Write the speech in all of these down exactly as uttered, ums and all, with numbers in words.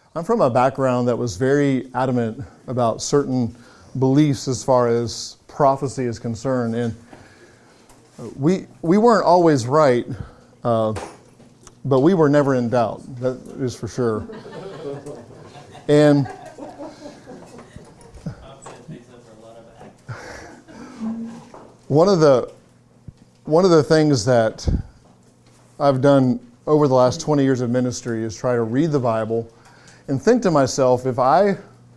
I'm from a background that was very adamant about certain beliefs as far as prophecy is concerned, and we we weren't always right, uh, but we were never in doubt. That is for sure. And one of the one of the things that I've done over the last twenty years of ministry is try to read the Bible and think to myself, if I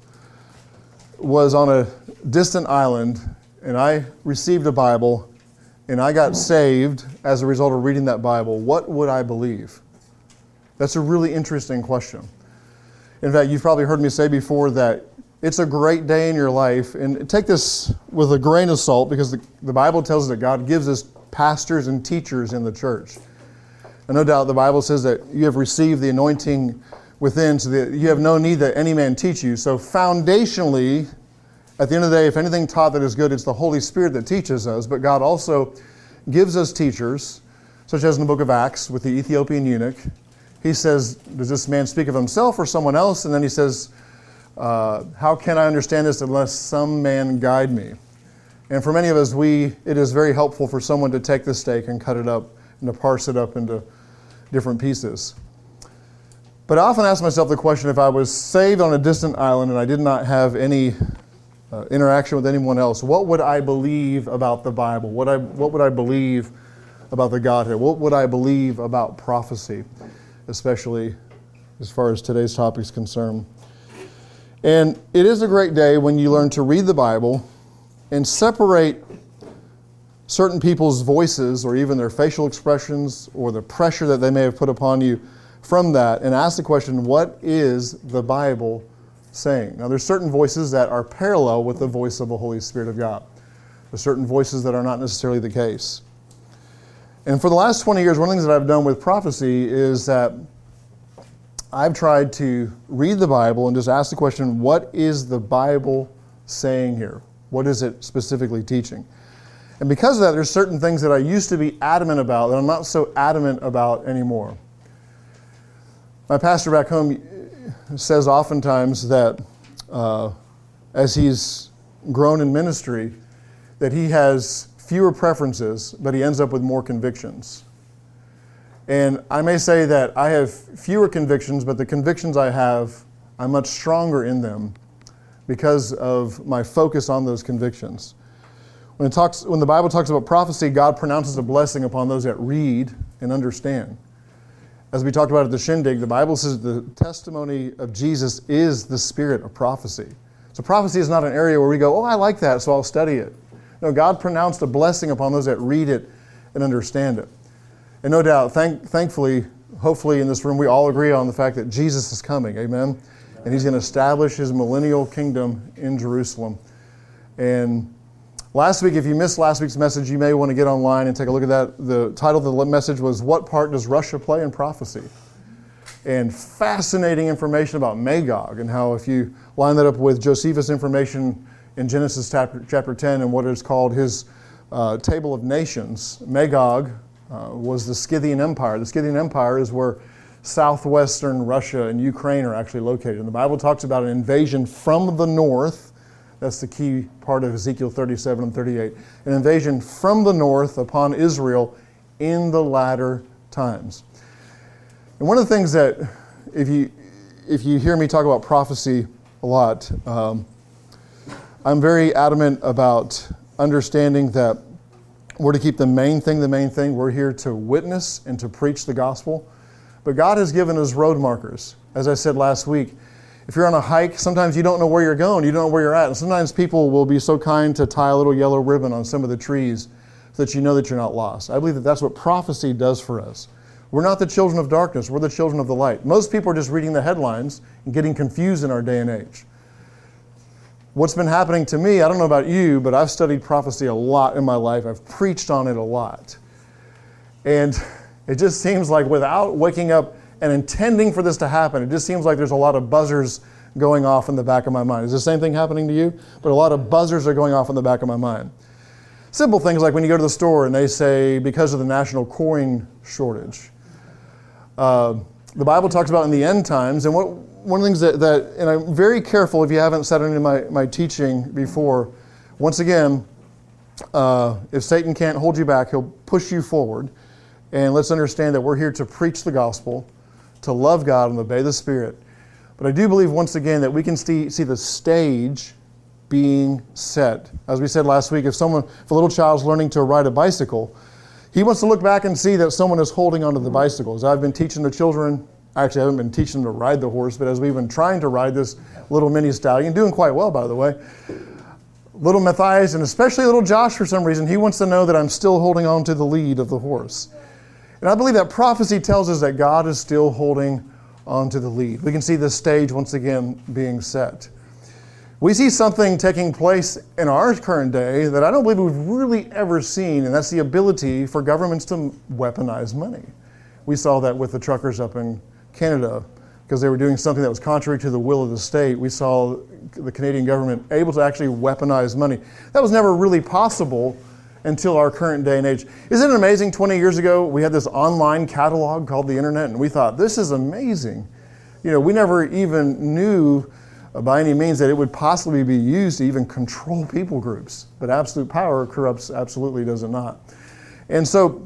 was on a distant island and I received a Bible and I got saved as a result of reading that Bible, what would I believe? That's a really interesting question. In fact, you've probably heard me say before that it's a great day in your life, and take this with a grain of salt because the, the Bible tells us that God gives us pastors and teachers in the church. And no doubt the Bible says that you have received the anointing within, so that you have no need that any man teach you. So foundationally, at the end of the day, if anything taught that is good, it's the Holy Spirit that teaches us. But God also gives us teachers, such as in the book of Acts with the Ethiopian eunuch. He says, does this man speak of himself or someone else? And then he says, uh, how can I understand this unless some man guide me? And for many of us, we it is very helpful for someone to take the steak and cut it up and to parse it up into different pieces. But I often ask myself the question, if I was saved on a distant island and I did not have any uh, interaction with anyone else, what would I believe about the Bible? What I what would I believe about the Godhead? What would I believe about prophecy, especially as far as today's topic is concerned? And it is a great day when you learn to read the Bible and separate certain people's voices or even their facial expressions or the pressure that they may have put upon you from that, and ask the question, what is the Bible saying? Now, there's certain voices that are parallel with the voice of the Holy Spirit of God. There's certain voices that are not necessarily the case. And for the last twenty years, one of the things that I've done with prophecy is that I've tried to read the Bible and just ask the question, what is the Bible saying here? What is it specifically teaching? And because of that, there's certain things that I used to be adamant about that I'm not so adamant about anymore. My pastor back home says oftentimes that uh, as he's grown in ministry, that he has fewer preferences, but he ends up with more convictions. And I may say that I have fewer convictions, but the convictions I have, I'm much stronger in them because of my focus on those convictions. When it talks, when the Bible talks about prophecy, God pronounces a blessing upon those that read and understand. As we talked about at the Shindig, the Bible says the testimony of Jesus is the spirit of prophecy. So prophecy is not an area where we go, oh, I like that, so I'll study it. No, God pronounced a blessing upon those that read it and understand it. And no doubt, thank, thankfully, hopefully in this room, we all agree on the fact that Jesus is coming, amen? And He's going to establish His millennial kingdom in Jerusalem. And last week, if you missed last week's message, you may want to get online and take a look at that. The title of the message was, What Part Does Russia Play in Prophecy? And fascinating information about Magog and how if you line that up with Josephus' information in Genesis chapter, chapter ten and what is called his uh, Table of Nations, Magog uh, was the Scythian Empire. The Scythian Empire is where southwestern Russia and Ukraine are actually located. And the Bible talks about an invasion from the north. That's the key part of Ezekiel thirty-seven and thirty-eight. An invasion from the north upon Israel in the latter times. And one of the things that, if you if you hear me talk about prophecy a lot, um, I'm very adamant about understanding that we're to keep the main thing the main thing. We're here to witness and to preach the gospel. But God has given us road markers. As I said last week, if you're on a hike, sometimes you don't know where you're going, you don't know where you're at. And sometimes people will be so kind to tie a little yellow ribbon on some of the trees so that you know that you're not lost. I believe that that's what prophecy does for us. We're not the children of darkness, we're the children of the light. Most people are just reading the headlines and getting confused in our day and age. What's been happening to me, I don't know about you, but I've studied prophecy a lot in my life. I've preached on it a lot. And it just seems like without waking up and intending for this to happen, it just seems like there's a lot of buzzers going off in the back of my mind. Is the same thing happening to you? But a lot of buzzers are going off in the back of my mind. Simple things like when you go to the store and they say, because of the national coin shortage. Uh, the Bible talks about in the end times, and what one of the things that, that, and I'm very careful if you haven't sat into my, my teaching before, once again, uh, if Satan can't hold you back, he'll push you forward. And let's understand that we're here to preach the gospel, to love God and obey the Spirit. But I do believe, once again, that we can see, see the stage being set. As we said last week, if someone, if a little child's learning to ride a bicycle, he wants to look back and see that someone is holding onto the bicycle. As I've been teaching the children, actually I haven't been teaching them to ride the horse, but as we've been trying to ride this little mini stallion, doing quite well, by the way, little Matthias, and especially little Josh, for some reason, he wants to know that I'm still holding on to the lead of the horse. And I believe that prophecy tells us that God is still holding on to the lead. We can see the stage once again being set. We see something taking place in our current day that I don't believe we've really ever seen, and that's the ability for governments to weaponize money. We saw that with the truckers up in Canada because they were doing something that was contrary to the will of the state. We saw the Canadian government able to actually weaponize money. That was never really possible until our current day and age. Isn't it amazing? twenty years ago, we had this online catalog called the internet, and we thought, this is amazing. You know, we never even knew by any means that it would possibly be used to even control people groups. But absolute power corrupts absolutely, does it not? And so,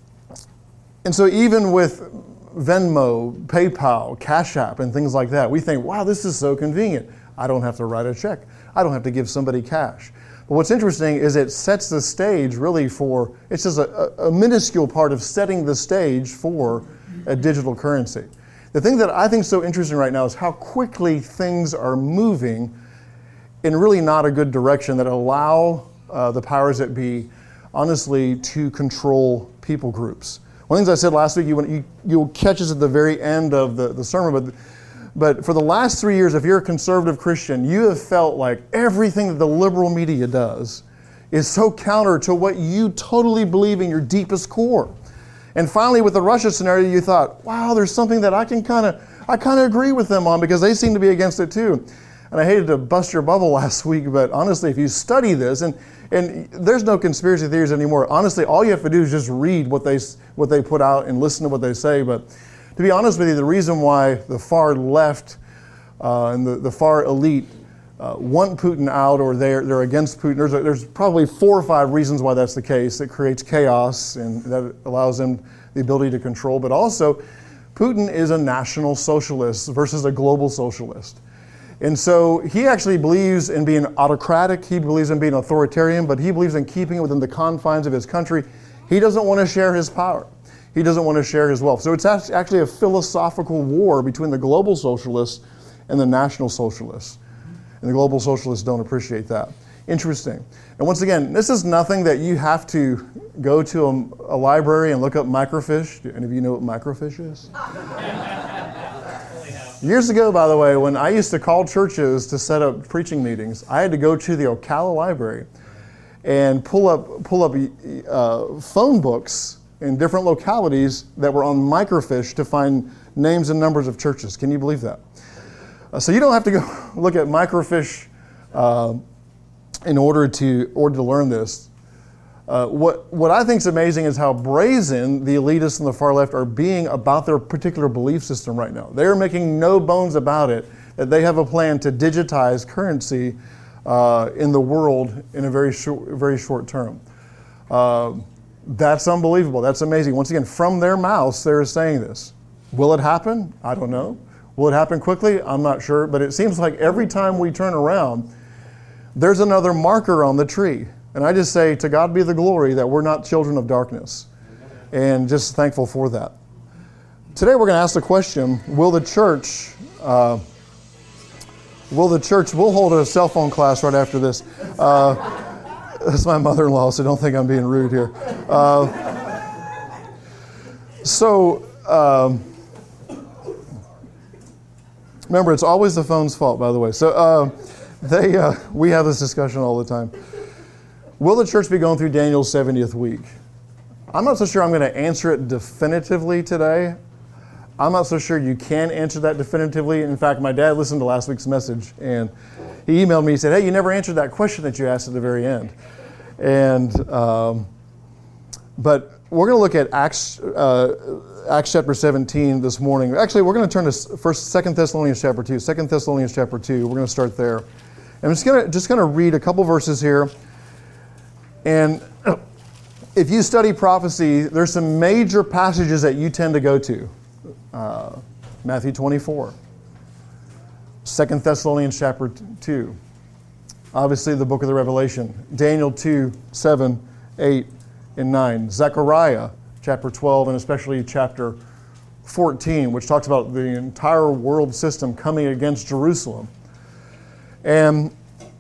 and so even with Venmo, PayPal, Cash App, and things like that, we think, wow, this is so convenient. I don't have to write a check. I don't have to give somebody cash. But what's interesting is it sets the stage really for, it's just a, a minuscule part of setting the stage for a digital currency. The thing that I think is so interesting right now is how quickly things are moving in really not a good direction that allow uh, the powers that be, honestly, to control people groups. One of the things I said last week, you, you, you'll catch us at the very end of the, the sermon, but, but for the last three years, if you're a conservative Christian, you have felt like everything that the liberal media does is so counter to what you totally believe in your deepest core. And finally, with the Russia scenario, you thought, wow, there's something that I can kind of, I kind of agree with them on because they seem to be against it too. And I hated to bust your bubble last week, but honestly, if you study this, and, and there's no conspiracy theories anymore. Honestly, all you have to do is just read what they, what they put out and listen to what they say. But to be honest with you, the reason why the far left uh, and the, the far elite uh, want Putin out or they're, they're against Putin, there's, a, there's probably four or five reasons why that's the case. It creates chaos and that allows them the ability to control. But also, Putin is a national socialist versus a global socialist. And so he actually believes in being autocratic, he believes in being authoritarian, but he believes in keeping it within the confines of his country. He doesn't want to share his power. He doesn't want to share his wealth. So it's actually a philosophical war between the global socialists and the national socialists. And the global socialists don't appreciate that. Interesting. And once again, this is nothing that you have to go to a, a library and look up microfiche. Do any of you know what microfiche is? Years ago, by the way, when I used to call churches to set up preaching meetings, I had to go to the Ocala Library and pull up pull up uh, phone books in different localities that were on microfiche to find names and numbers of churches. Can you believe that? Uh, so you don't have to go look at microfiche uh, in order to order to learn this. Uh, what what I think is amazing is how brazen the elitists on the far left are being about their particular belief system right now. They are making no bones about it that they have a plan to digitize currency uh, in the world in a very short, very short term. Uh, that's unbelievable. That's amazing. Once again, from their mouths, they're saying this. Will it happen? I don't know. Will it happen quickly? I'm not sure. But it seems like every time we turn around, there's another marker on the tree. And I just say, to God be the glory that we're not children of darkness. And just thankful for that. Today we're going to ask the question, will the church, uh, will the church, we'll hold a cell phone class right after this. Uh, that's my mother-in-law, so don't think I'm being rude here. Uh, so, um, remember, it's always the phone's fault, by the way. So uh, they, uh, we have this discussion all the time. Will the church be going through Daniel's seventieth week? I'm not so sure I'm going to answer it definitively today. I'm not so sure you can answer that definitively. In fact, my dad listened to last week's message, and he emailed me. He said, hey, you never answered that question that you asked at the very end. And um, but we're going to look at Acts, uh, Acts chapter seventeen this morning. Actually, we're going to turn to First, Second Thessalonians chapter two. Second Thessalonians chapter two. We're going to start there. And I'm just going to just going to read a couple verses here. And if you study prophecy, there's some major passages that you tend to go to. Uh, Matthew twenty-four. Second Thessalonians chapter two. Obviously, the book of the Revelation. Daniel two, seven, eight, and nine. Zechariah chapter twelve, and especially chapter fourteen, which talks about the entire world system coming against Jerusalem. And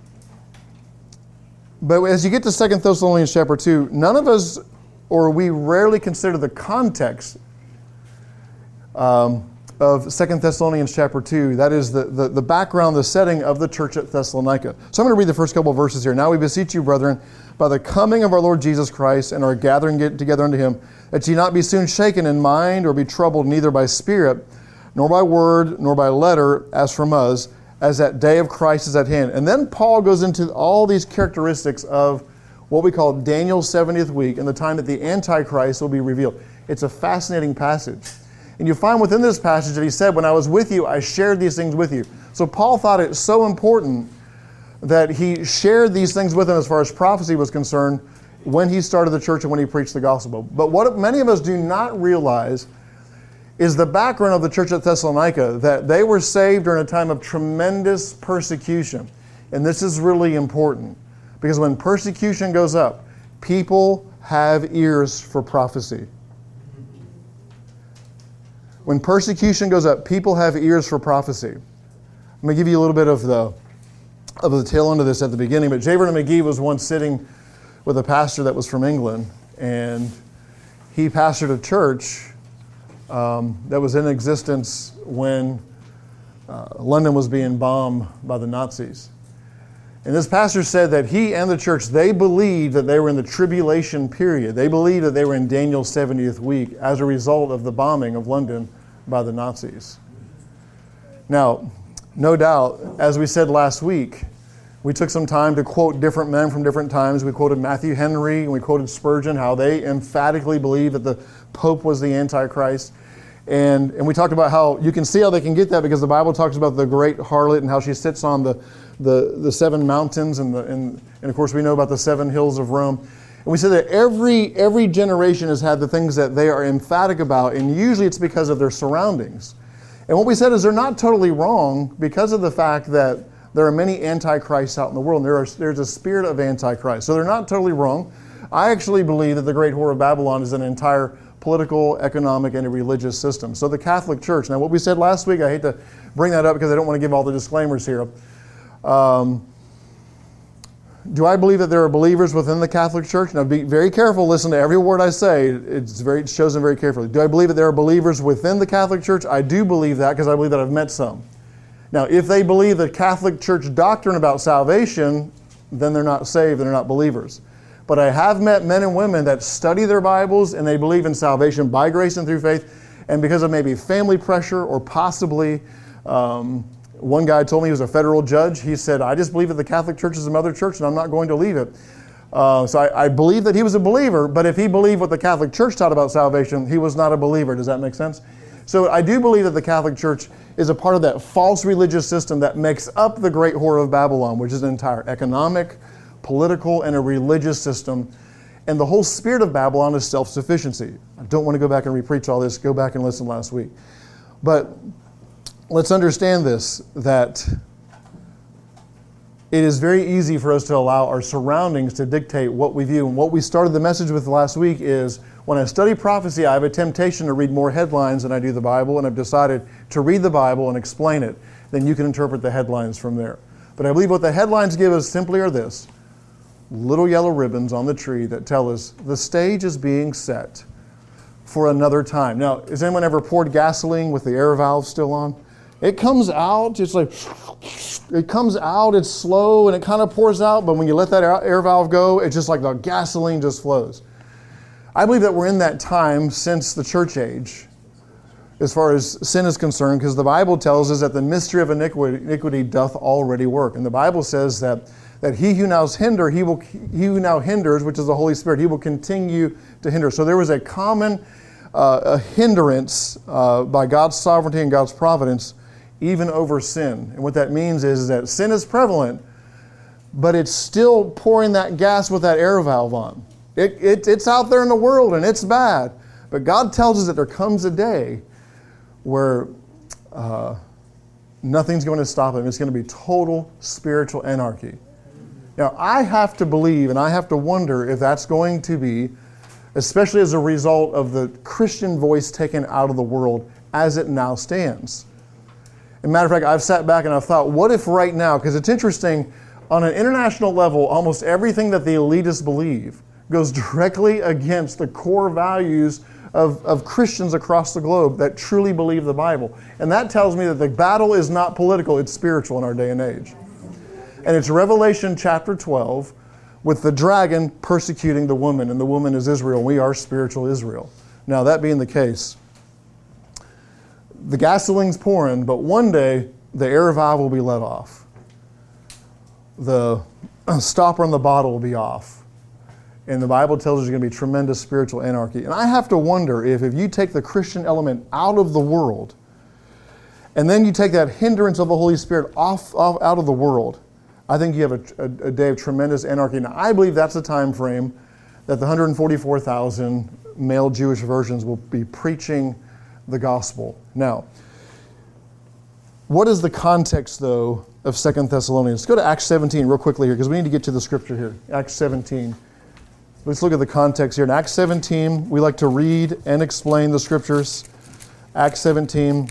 but as you get to Second Thessalonians chapter two, none of us, or we rarely consider the context um, of Second Thessalonians chapter two. That is the, the, the background, the setting of the church at Thessalonica. So I'm going to read the first couple of verses here. Now we beseech you, brethren, by the coming of our Lord Jesus Christ and our gathering together unto him, that ye not be soon shaken in mind or be troubled neither by spirit, nor by word, nor by letter, as from us, as that day of Christ is at hand. And then Paul goes into all these characteristics of what we call Daniel's seventieth week and the time that the Antichrist will be revealed. It's a fascinating passage. And you find within this passage that he said, when I was with you, I shared these things with you. So Paul thought it so important that he shared these things with them as far as prophecy was concerned when he started the church and when he preached the gospel. But what many of us do not realize is the background of the church at Thessalonica, that they were saved during a time of tremendous persecution. And this is really important, because when persecution goes up, people have ears for prophecy. When persecution goes up, people have ears for prophecy. I'm going to give you a little bit of the of the tail end of this at the beginning, but J. Vernon McGee was once sitting with a pastor that was from England, and he pastored a church um, that was in existence when uh, London was being bombed by the Nazis. And this pastor said that he and the church, they believed that they were in the tribulation period. They believed that they were in Daniel's seventieth week as a result of the bombing of London by the Nazis. Now, no doubt, as we said last week, we took some time to quote different men from different times. We quoted Matthew Henry and we quoted Spurgeon, how they emphatically believed that the Pope was the Antichrist. And, and we talked about how you can see how they can get that, because the Bible talks about the great harlot and how she sits on the, the, the seven mountains, and, the, and, and of course we know about the seven hills of Rome. And we said that every, every generation has had the things that they are emphatic about, and usually it's because of their surroundings. And what we said is they're not totally wrong, because of the fact that there are many antichrists out in the world, and there are, there's a spirit of antichrist. So they're not totally wrong. I actually believe that the Great Whore of Babylon is an entire political, economic, and a religious system. So the Catholic Church, now what we said last week, I hate to bring that up because I don't want to give all the disclaimers here. Um, do I believe that there are believers within the Catholic Church? Now be very careful, listen to every word I say. It's very, it shows them very carefully. Do I believe that there are believers within the Catholic Church? I do believe that, because I believe that I've met some. Now, if they believe the Catholic Church doctrine about salvation, then they're not saved, they're not believers. But I have met men and women that study their Bibles and they believe in salvation by grace and through faith, and because of maybe family pressure or possibly, um, one guy told me, he was a federal judge, he said, I just believe that the Catholic Church is a mother church and I'm not going to leave it. Uh, so I, I believe that he was a believer, but if he believed what the Catholic Church taught about salvation, he was not a believer. Does that make sense? So I do believe that the Catholic Church is a part of that false religious system that makes up the Great Whore of Babylon, which is an entire economic, political, and a religious system. And the whole spirit of Babylon is self-sufficiency. I don't want to go back and re-preach all this. Go back and listen last week. But let's understand this, that it is very easy for us to allow our surroundings to dictate what we view. And what we started the message with last week is, when I study prophecy, I have a temptation to read more headlines than I do the Bible, and I've decided to read the Bible and explain it. Then you can interpret the headlines from there. But I believe what the headlines give us simply are this: little yellow ribbons on the tree that tell us the stage is being set for another time. Now, has anyone ever poured gasoline with the air valve still on? It comes out, it's like, it comes out, it's slow, and it kind of pours out, but when you let that air valve go, it's just like the gasoline just flows. I believe that we're in that time since the church age, as far as sin is concerned, because the Bible tells us that the mystery of iniquity, iniquity doth already work. And the Bible says that that he who now hinder, he will he who now hinders, which is the Holy Spirit, he will continue to hinder. So there was a common uh, a hindrance uh, by God's sovereignty and God's providence, even over sin. And what that means is that sin is prevalent, but it's still pouring that gas with that air valve on. It, it, it's out there in the world and it's bad. But God tells us that there comes a day where uh, nothing's going to stop him. It's going to be total spiritual anarchy. Now, I have to believe and I have to wonder if that's going to be, especially as a result of the Christian voice taken out of the world as it now stands. As a matter of fact, I've sat back and I've thought, what if right now, because it's interesting, on an international level, almost everything that the elitists believe goes directly against the core values of, of Christians across the globe that truly believe the Bible. And that tells me that the battle is not political, it's spiritual in our day and age. And it's Revelation chapter twelve with the dragon persecuting the woman, and the woman is Israel. We are spiritual Israel. Now, that being the case, the gasoline's pouring, but one day the air valve will be let off. The stopper on the bottle will be off. And the Bible tells us there's going to be tremendous spiritual anarchy. And I have to wonder if, if you take the Christian element out of the world, and then you take that hindrance of the Holy Spirit off, off out of the world, I think you have a, a, a day of tremendous anarchy. Now, I believe that's the time frame that the one hundred forty-four thousand male Jewish virgins will be preaching the gospel. Now, what is the context, though, of Second Thessalonians? Let's go to Acts seventeen real quickly here, because we need to get to the scripture here. Acts seventeen. Let's look at the context here. In Acts seventeen, we like to read and explain the scriptures. Acts seventeen.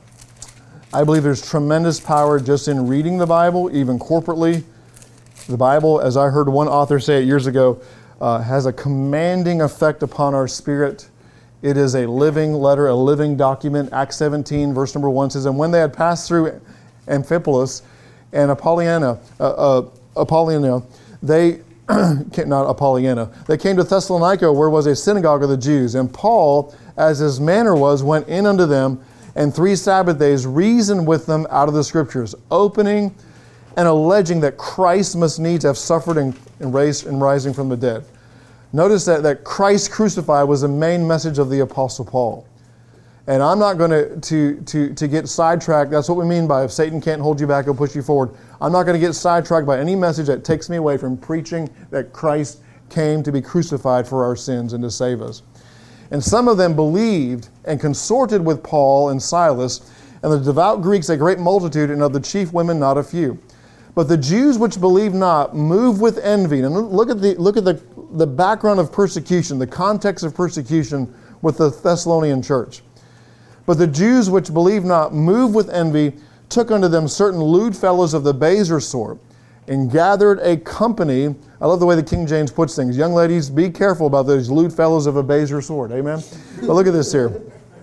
I believe there's tremendous power just in reading the Bible, even corporately. The Bible, as I heard one author say it years ago, uh, has a commanding effect upon our spirit. It is a living letter, a living document. Acts seventeen, verse number one says, "And when they had passed through Amphipolis and Apollonia, uh, uh, Apollonia, they not Apollonia, they came to Thessalonica, where was a synagogue of the Jews. And Paul, as his manner was, went in unto them, and three Sabbath days reasoned with them out of the Scriptures, opening and alleging that Christ must needs have suffered and, and raised and rising from the dead." Notice that, that Christ crucified was the main message of the Apostle Paul. And I'm not going to, to, to, to get sidetracked. That's what we mean by if Satan can't hold you back, he'll push you forward. I'm not going to get sidetracked by any message that takes me away from preaching that Christ came to be crucified for our sins and to save us. And some of them believed and consorted with Paul and Silas, and the devout Greeks a great multitude, and of the chief women not a few. But the Jews which believed not moved with envy. And look at the look at the, the background of persecution, the context of persecution with the Thessalonian church. But the Jews which believed not moved with envy took unto them certain lewd fellows of the baser sort, and gathered a company. I love the way the King James puts things. Young ladies, be careful about those lewd fellows of a baser sort. Amen? But look at this here.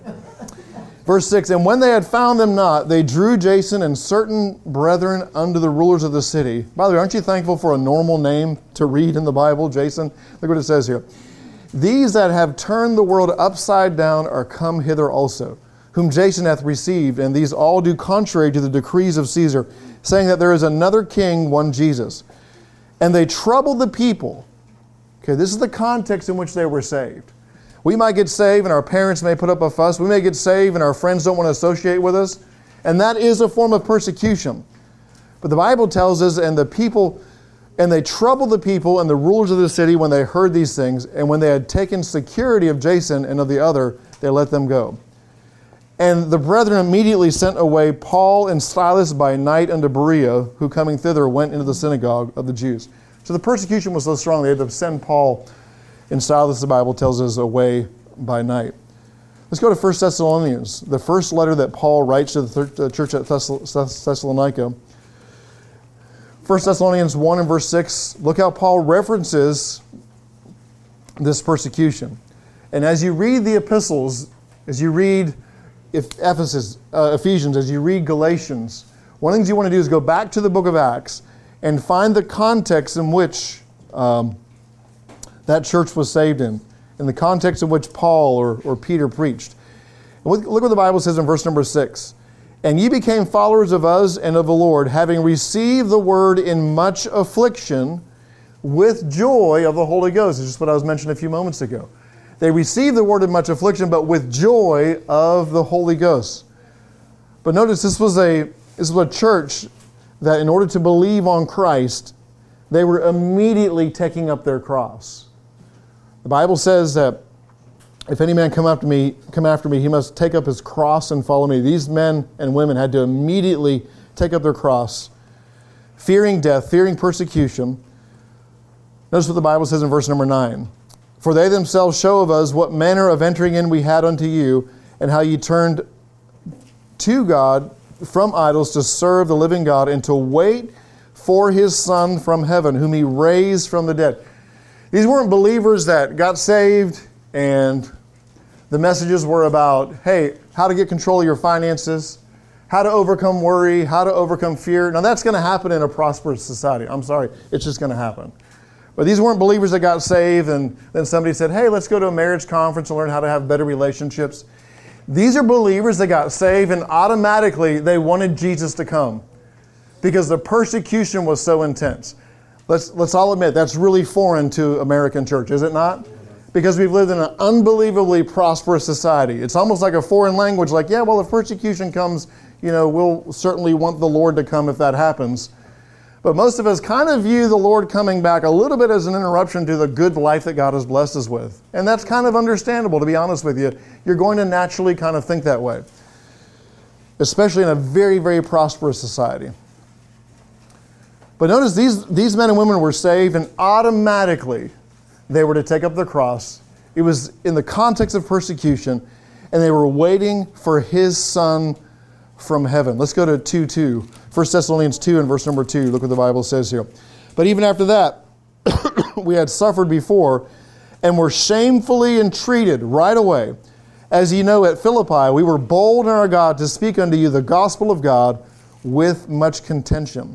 Verse six, "And when they had found them not, they drew Jason and certain brethren unto the rulers of the city." By the way, aren't you thankful for a normal name to read in the Bible, Jason? Look what it says here. "These that have turned the world upside down are come hither also, whom Jason hath received, and these all do contrary to the decrees of Caesar, saying that there is another king, one Jesus. And they troubled the people." Okay, this is the context in which they were saved. We might get saved and our parents may put up a fuss. We may get saved and our friends don't want to associate with us. And that is a form of persecution. But the Bible tells us, and the people, and they troubled the people and the rulers of the city when they heard these things. And when they had taken security of Jason and of the other, they let them go. And the brethren immediately sent away Paul and Silas by night unto Berea, who coming thither went into the synagogue of the Jews. So the persecution was so strong they had to send Paul and Silas, the Bible tells us, away by night. Let's go to First Thessalonians, the first letter that Paul writes to the, th- the church at Thess- Thessalonica. First Thessalonians one and verse six, look how Paul references this persecution. And as you read the epistles, as you read If Ephesus, uh, Ephesians, as you read Galatians, one of the things you want to do is go back to the book of Acts and find the context in which um, that church was saved in, in the context in which Paul or, or Peter preached. And look, look what the Bible says in verse number six. And ye became followers of us and of the Lord, having received the word in much affliction with joy of the Holy Ghost. This is what I was mentioning a few moments ago. They received the word in much affliction, but with joy of the Holy Ghost. But notice this was a this was a church that in order to believe on Christ, they were immediately taking up their cross. The Bible says that if any man come after me, come after me, he must take up his cross and follow me. These men and women had to immediately take up their cross, fearing death, fearing persecution. Notice what the Bible says in verse number nine. For they themselves show of us what manner of entering in we had unto you, and how ye turned to God from idols to serve the living God, and to wait for his Son from heaven, whom he raised from the dead. These weren't believers that got saved and the messages were about, hey, how to get control of your finances, how to overcome worry, how to overcome fear. Now that's going to happen in a prosperous society. I'm sorry, it's just going to happen. But these weren't believers that got saved and then somebody said, hey, let's go to a marriage conference and learn how to have better relationships. These are believers that got saved and automatically they wanted Jesus to come because the persecution was so intense. Let's, let's all admit that's really foreign to American church, is it not? Because we've lived in an unbelievably prosperous society. It's almost like a foreign language, like, yeah, well, if persecution comes, you know, we'll certainly want the Lord to come if that happens. But most of us kind of view the Lord coming back a little bit as an interruption to the good life that God has blessed us with. And that's kind of understandable, to be honest with you. You're going to naturally kind of think that way, especially in a very, very prosperous society. But notice these, these men and women were saved, and automatically they were to take up their cross. It was in the context of persecution, and they were waiting for his Son from heaven. Let's go to two two. First Thessalonians two and verse number two. Look what the Bible says here. But even after that, we had suffered before and were shamefully entreated right away. As ye know, at Philippi, we were bold in our God to speak unto you the gospel of God with much contention.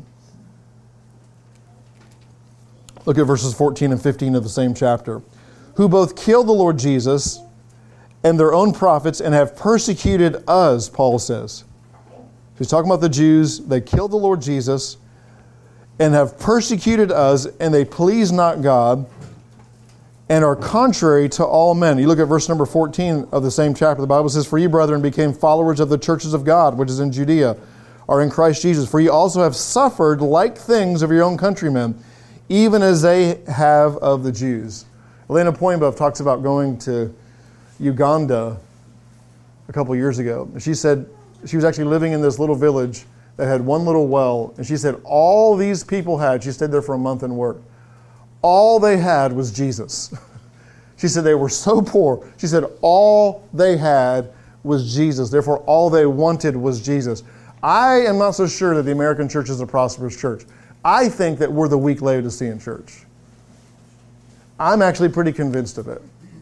Look at verses fourteen and fifteen of the same chapter. Who both killed the Lord Jesus and their own prophets and have persecuted us, Paul says. He's talking about the Jews. They killed the Lord Jesus and have persecuted us, and they please not God and are contrary to all men. You look at verse number fourteen of the same chapter. The Bible says, For ye, brethren, became followers of the churches of God, which is in Judea, are in Christ Jesus. For ye also have suffered like things of your own countrymen, even as they have of the Jews. Elena Poinbove talks about going to Uganda a couple years ago. She said she was actually living in this little village that had one little well, and she said all these people had, she stayed there for a month and worked, all they had was Jesus. She said they were so poor. She said all they had was Jesus. Therefore, all they wanted was Jesus. I am not so sure that the American church is a prosperous church. I think that we're the weak Laodicean church. I'm actually pretty convinced of it.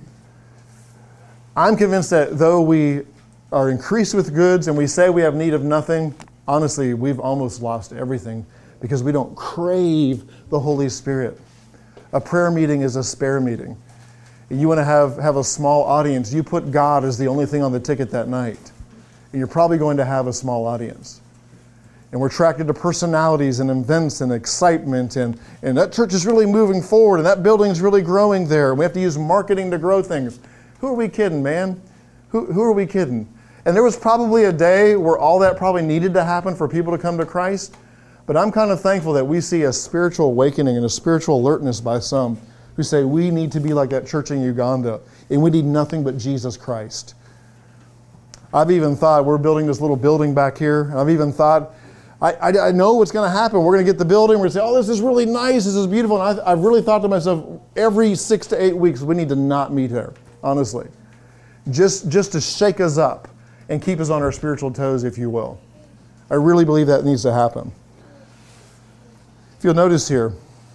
I'm convinced that though we are increased with goods and we say we have need of nothing, honestly, we've almost lost everything because we don't crave the Holy Spirit. A prayer meeting is a spare meeting. You want to have, have a small audience, you put God as the only thing on the ticket that night. And you're probably going to have a small audience. And we're attracted to personalities and events and excitement, and, and that church is really moving forward and that building is really growing there. We have to use marketing to grow things. Who are we kidding, man? Who, who are we kidding? And there was probably a day where all that probably needed to happen for people to come to Christ. But I'm kind of thankful that we see a spiritual awakening and a spiritual alertness by some who say we need to be like that church in Uganda and we need nothing but Jesus Christ. I've even thought, we're building this little building back here. I've even thought, I, I, I know what's going to happen. We're going to get the building. We're going to say, oh, this is really nice. This is beautiful. And I, I've really thought to myself, every six to eight weeks, we need to not meet here, honestly. Just, just to shake us up and keep us on our spiritual toes, if you will. I really believe that needs to happen. If you'll notice here,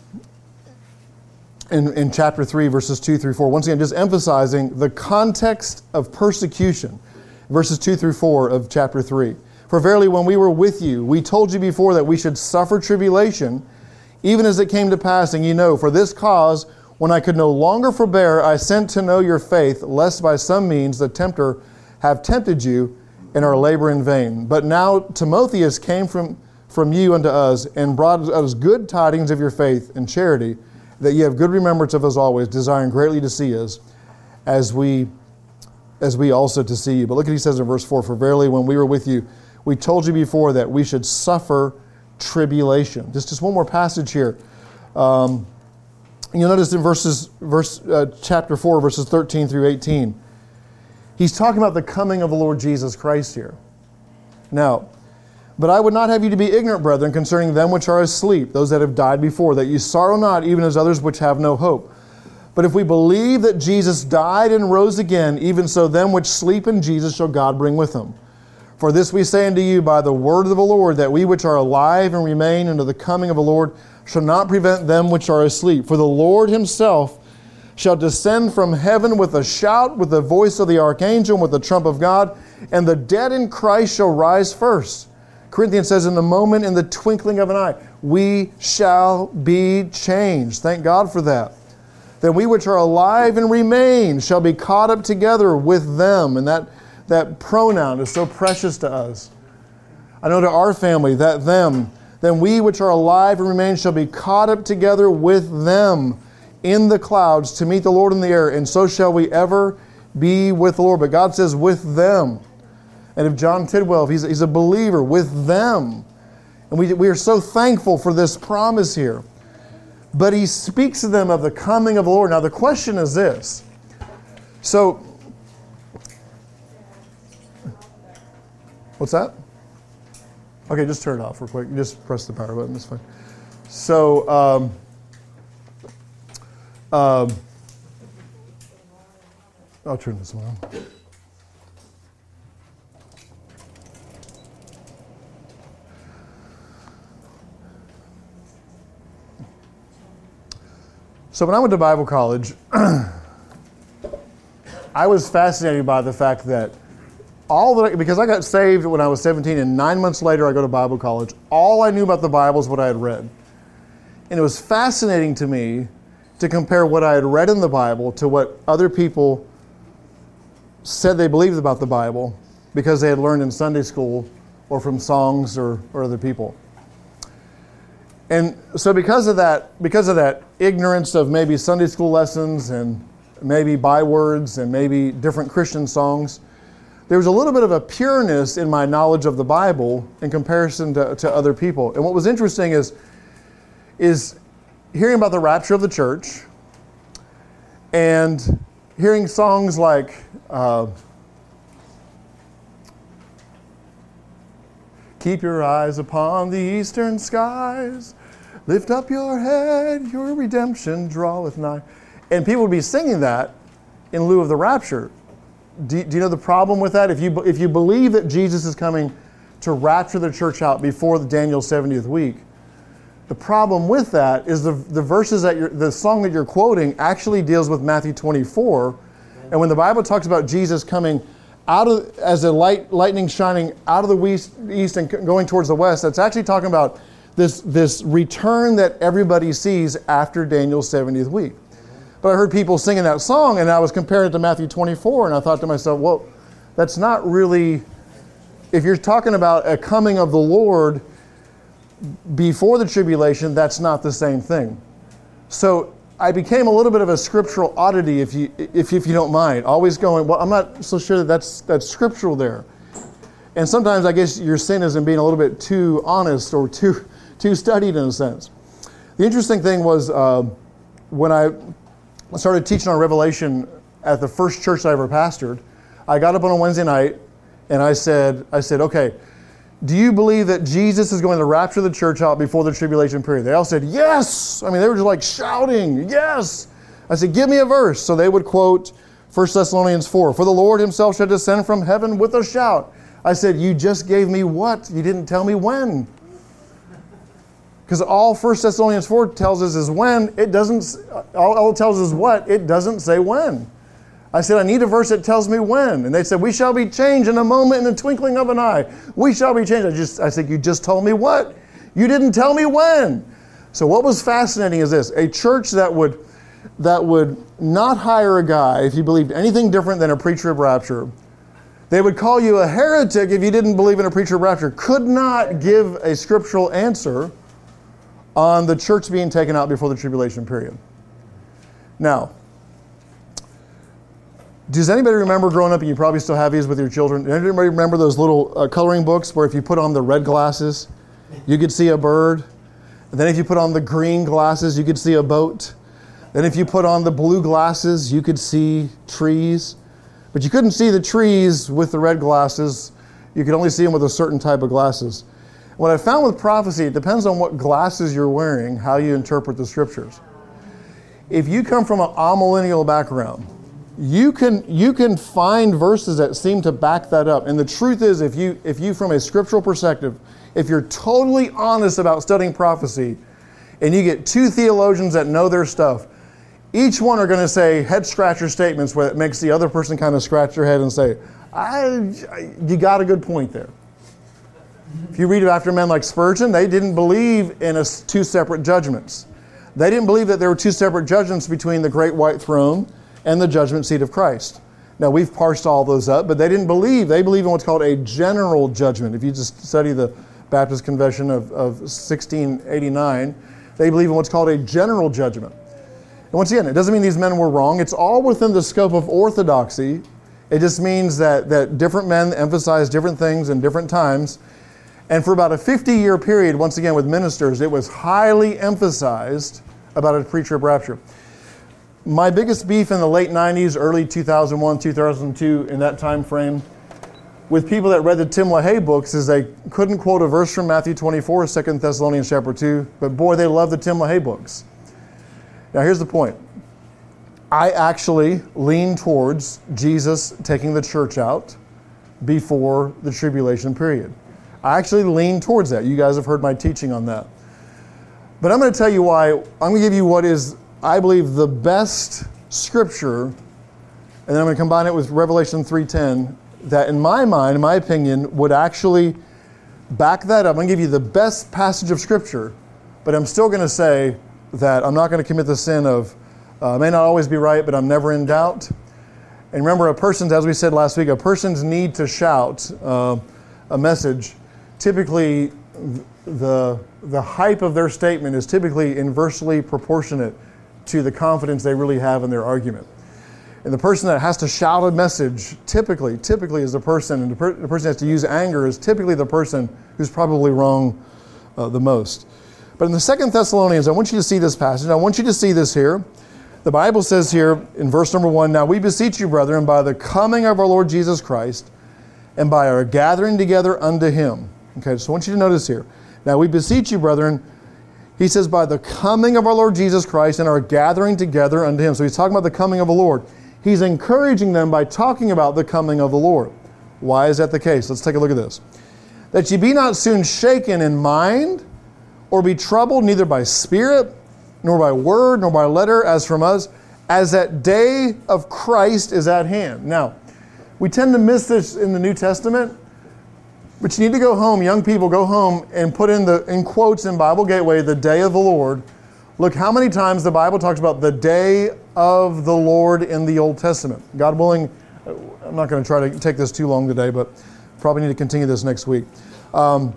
in, in chapter three, verses two through four, once again, just emphasizing the context of persecution. Verses two through four of chapter three. For verily, when we were with you, we told you before that we should suffer tribulation, even as it came to pass, and ye know, for this cause, when I could no longer forbear, I sent to know your faith, lest by some means the tempter have tempted you, and our labor in vain. But now Timotheus came from, from you unto us, and brought us good tidings of your faith and charity, that ye have good remembrance of us always, desiring greatly to see us, as we as we also to see you. But look what he says in verse four, for verily when we were with you, we told you before that we should suffer tribulation. Just, just one more passage here. Um, you'll notice in verses, verse, uh, chapter four, verses thirteen through eighteen, he's talking about the coming of the Lord Jesus Christ here. Now, but I would not have you to be ignorant, brethren, concerning them which are asleep, those that have died before, that you sorrow not, even as others which have no hope. But if we believe that Jesus died and rose again, even so them which sleep in Jesus shall God bring with him. For this we say unto you by the word of the Lord, that we which are alive and remain unto the coming of the Lord shall not prevent them which are asleep. For the Lord himself shall descend from heaven with a shout, with the voice of the archangel, and with the trump of God, and the dead in Christ shall rise first. Corinthians says, in the moment, in the twinkling of an eye, we shall be changed. Thank God for that. Then we which are alive and remain shall be caught up together with them. And that, that pronoun is so precious to us. I know to our family, that them. Then we which are alive and remain shall be caught up together with them in the clouds to meet the Lord in the air. And so shall we ever be with the Lord. But God says with them. And if John Tidwell, if he's, he's a believer, with them. And we, we are so thankful for this promise here. But he speaks to them of the coming of the Lord. Now the question is this. So, what's that? Okay, just turn it off real quick. You just press the power button, that's fine. So, um, um, I'll turn this one on. So when I went to Bible college, I was fascinated by the fact that all that, because I got saved when I was seventeen, and nine months later I go to Bible college, all I knew about the Bible is what I had read. And it was fascinating to me to compare what I had read in the Bible to what other people said they believed about the Bible because they had learned in Sunday school or from songs or, or other people. And so because of that, because of that ignorance of maybe Sunday school lessons and maybe bywords and maybe different Christian songs, there was a little bit of a pureness in my knowledge of the Bible in comparison to, to other people. And what was interesting is, is hearing about the rapture of the church and hearing songs like uh, keep your eyes upon the eastern skies, lift up your head, your redemption draweth nigh. And people would be singing that in lieu of the rapture. Do, do you know the problem with that? If you if you believe that Jesus is coming to rapture the church out before the Daniel's seventieth week, the problem with that is the the verses that you're, the song that you're quoting actually deals with Matthew twenty-four, and when the Bible talks about Jesus coming out of as a light lightning shining out of the west, east and going towards the west, that's actually talking about this this return that everybody sees after Daniel's seventieth week. But I heard people singing that song, and I was comparing it to Matthew twenty-four, and I thought to myself, well, that's not really, if you're talking about a coming of the Lord before the tribulation, that's not the same thing. So I became a little bit of a scriptural oddity, if you if, if you don't mind, always going, well, I'm not so sure that that's, that's scriptural there. And sometimes I guess your sin is in being a little bit too honest or too, too studied in a sense. The interesting thing was uh, when I started teaching on Revelation at the first church I ever pastored, I got up on a Wednesday night and I said, I said, okay, do you believe that Jesus is going to rapture the church out before the tribulation period? They all said, yes. I mean, they were just like shouting, yes. I said, give me a verse. So they would quote First Thessalonians four, for the Lord himself shall descend from heaven with a shout. I said, you just gave me what? You didn't tell me when. Because all First Thessalonians four tells us is when. It doesn't, all, all it tells us is what. It doesn't say when. I said, I need a verse that tells me when. And they said, we shall be changed in a moment, in the twinkling of an eye. We shall be changed. I just, I said, you just told me what? You didn't tell me when. So what was fascinating is this. A church that would, that would not hire a guy if he believed anything different than a pre-trib rapture, They would call you a heretic if you didn't believe in a pre-trib rapture. Could not give a scriptural answer on the church being taken out before the tribulation period. Now, does anybody remember growing up, and you probably still have these with your children, does anybody remember those little uh, coloring books where if you put on the red glasses, you could see a bird? And then if you put on the green glasses, you could see a boat. Then if you put on the blue glasses, you could see trees. But you couldn't see the trees with the red glasses. You could only see them with a certain type of glasses. What I found with prophecy, it depends on what glasses you're wearing, how you interpret the scriptures. If you come from an amillennial background, you can you can find verses that seem to back that up. And the truth is, if you if you from a scriptural perspective, if you're totally honest about studying prophecy, and you get two theologians that know their stuff, each one are going to say head scratcher statements where it makes the other person kind of scratch their head and say, I, I, you got a good point there. If you read after men like Spurgeon, they didn't believe in a, two separate judgments. They didn't believe that there were two separate judgments between the great white throne and the judgment seat of Christ. Now, we've parsed all those up, but they didn't believe. They believe in what's called a general judgment. If you just study the Baptist Convention of, of sixteen eighty-nine, they believe in what's called a general judgment. And once again, it doesn't mean these men were wrong. It's all within the scope of orthodoxy. It just means that, that different men emphasize different things in different times. And for about a fifty-year period, once again with ministers, it was highly emphasized about a pre-trib rapture. My biggest beef in the late nineties, early two thousand one, two thousand two, in that time frame, with people that read the Tim LaHaye books is they couldn't quote a verse from Matthew twenty-four, Second Thessalonians chapter two, but boy, they love the Tim LaHaye books. Now here's the point. I actually lean towards Jesus taking the church out before the tribulation period. I actually lean towards that. You guys have heard my teaching on that. But I'm going to tell you why. I'm going to give you what is, I believe, the best scripture, and then I'm going to combine it with Revelation three ten, that in my mind, in my opinion, would actually back that up. I'm going to give you the best passage of scripture, but I'm still going to say that I'm not going to commit the sin of, uh, I may not always be right, but I'm never in doubt. And remember, a person's, as we said last week, a person's need to shout uh, a message, typically the the hype of their statement is typically inversely proportionate to the confidence they really have in their argument. And the person that has to shout a message typically, typically is the person, and the, per, the person that has to use anger is typically the person who's probably wrong uh, the most. But in the Second Thessalonians, I want you to see this passage. I want you to see this here. The Bible says here in verse number one, "Now we beseech you, brethren, by the coming of our Lord Jesus Christ, and by our gathering together unto him." Okay, so I want you to notice here. "Now we beseech you, brethren," he says, "by the coming of our Lord Jesus Christ and our gathering together unto him." So he's talking about the coming of the Lord. He's encouraging them by talking about the coming of the Lord. Why is that the case? Let's take a look at this. "That ye be not soon shaken in mind, or be troubled neither by spirit, nor by word, nor by letter, as from us, as that day of Christ is at hand." Now, we tend to miss this in the New Testament, but you need to go home, young people, go home and put in the in quotes in Bible Gateway, "the day of the Lord." Look how many times the Bible talks about the day of the Lord in the Old Testament. God willing, I'm not going to try to take this too long today, but probably need to continue this next week. Um,